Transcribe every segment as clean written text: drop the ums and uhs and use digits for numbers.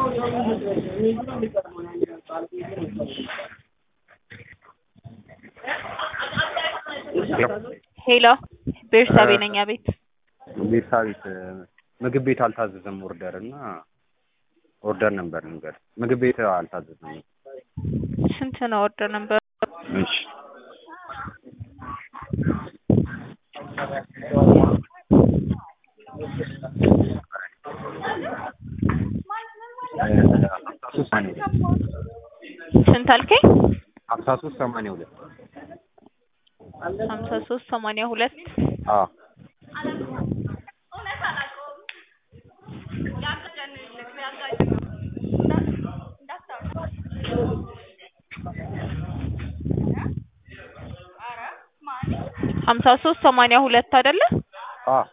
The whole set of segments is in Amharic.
ሄሎ ቤርሳቤ ነኝ አቤት ቤርሳቤት ምግብ ቤት አልታዘዘም ኦርደር እና ኦርደር ነበር ንገር ምግብ ቤት አልታዘዘም ስንት ነው ኦርደር ነበር እሺ ስንት አልከኝ 5382 5382 አዎ ሀምሳ ሶስት ሰማንያ ሁለት አይደለ? አዎ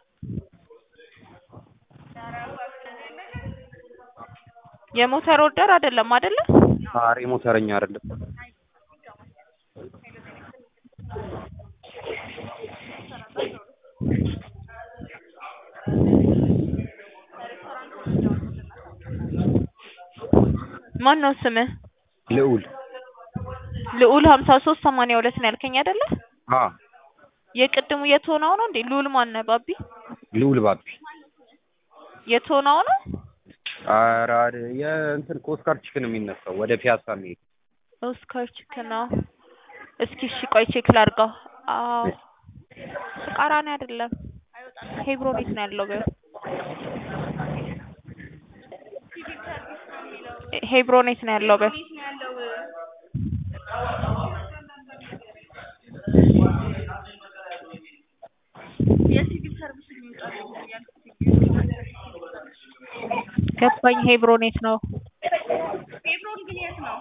የሞተር ኦርደር አይደለም አይደለ? አሬ ሞተረኛ አይደለም ማን ነው ስምህ? ልዑል ልዑል 5382 ነው ያልከኝ አይደለ? አዎ የቅድሙ የቶናው ነው እንዴ? ልዑል ማን ነው ባቢ? ልዑል ባቢ የቶናው ነው? አራድ የእንትን ኦስካር ቺክን የሚነሳው ወደ ፒያሳ የሚሄድ ኦስካር ቺክን ነው። እስኪ እሺ ቆይ ቼክ ላድርገው። አዎ ተቃራኒ አይደለም። ሄብሮን የት ነው ያለው? ሄብሮን የት ነው ያለው? የሲቪል ሰርቪስ ገባኝ። ሄብሮን የት ነው? ሄብሮን ግን የት ነው?